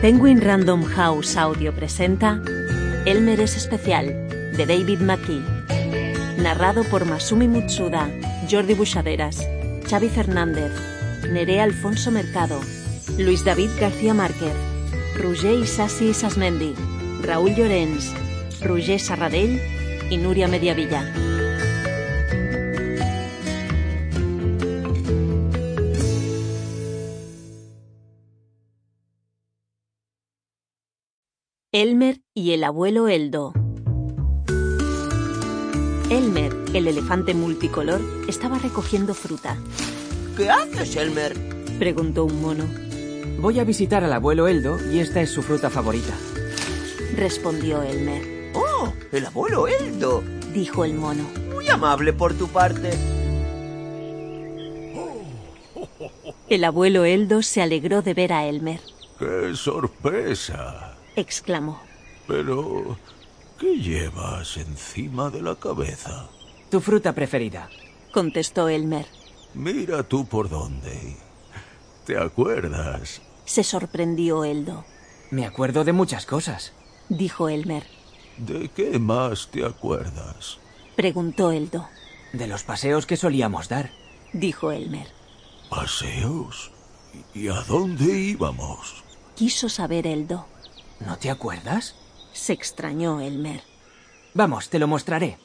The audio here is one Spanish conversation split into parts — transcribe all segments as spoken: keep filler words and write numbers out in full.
Penguin Random House Audio presenta Elmer es especial, de David McKee. Narrado por Masumi Mutsuda, Jordi Buixaderas, Xavi Fernández, Nerea Alfonso Mercado, Luis David García Márquez, Roger Isasi Isasmendi, Raúl Llorens, Roger Serradell i Núria Mediavilla. Elmer y el abuelo Eldo. Elmer, el elefante multicolor, estaba recogiendo fruta. ¿Qué haces, Elmer?, preguntó un mono. Voy a visitar al abuelo Eldo y esta es su fruta favorita, respondió Elmer. ¡Oh, el abuelo Eldo!, dijo el mono. Muy amable por tu parte. El abuelo Eldo se alegró de ver a Elmer. ¡Qué sorpresa!, exclamó. Pero, ¿qué llevas encima de la cabeza? tu fruta preferida, contestó Elmer. Mira tú por dónde. ¿Te acuerdas? Se sorprendió Eldo. Me acuerdo de muchas cosas, dijo Elmer. ¿De qué más te acuerdas? Preguntó Eldo. de los paseos que solíamos dar, dijo Elmer. ¿Paseos? ¿Y a dónde íbamos? Quiso saber Eldo. ¿no te acuerdas? Se extrañó Elmer. Vamos, te lo mostraré.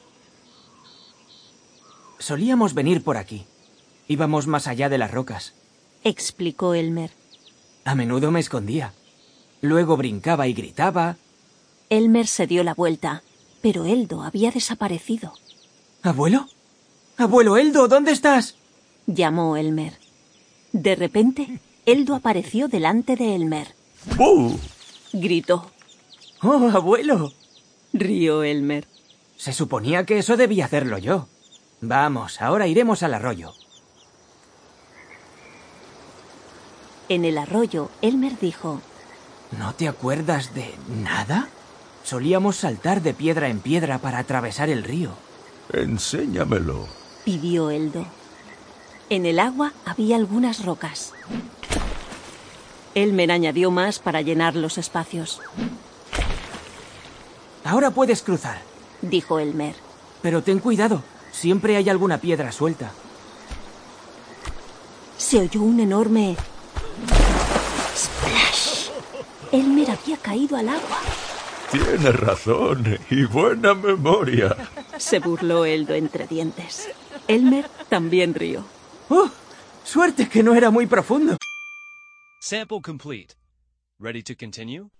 Solíamos venir por aquí. Íbamos más allá de las rocas. Explicó Elmer. A menudo me escondía. Luego brincaba y gritaba. Elmer se dio la vuelta, pero Eldo había desaparecido. ¿Abuelo? ¡Abuelo Eldo! ¿Dónde estás? Llamó Elmer. De repente, Eldo apareció delante de Elmer. ¡Buh! Gritó. ¡Oh, abuelo! Rió Elmer. Se suponía que eso debía hacerlo yo. Vamos, ahora iremos al arroyo. En el arroyo, Elmer dijo. ¿No te acuerdas de nada? Solíamos saltar de piedra en piedra para atravesar el río. Enséñamelo. Pidió Eldo. En el agua había algunas rocas. Elmer añadió más para llenar los espacios. Ahora puedes cruzar, dijo Elmer. pero ten cuidado. Siempre hay alguna piedra suelta. Se oyó un enorme splash. Elmer había caído al agua. Tienes razón y buena memoria. Se burló Eldo entre dientes. Elmer también rió. ¡Oh! ¡Suerte que no era muy profundo! Sample complete. Ready to continue?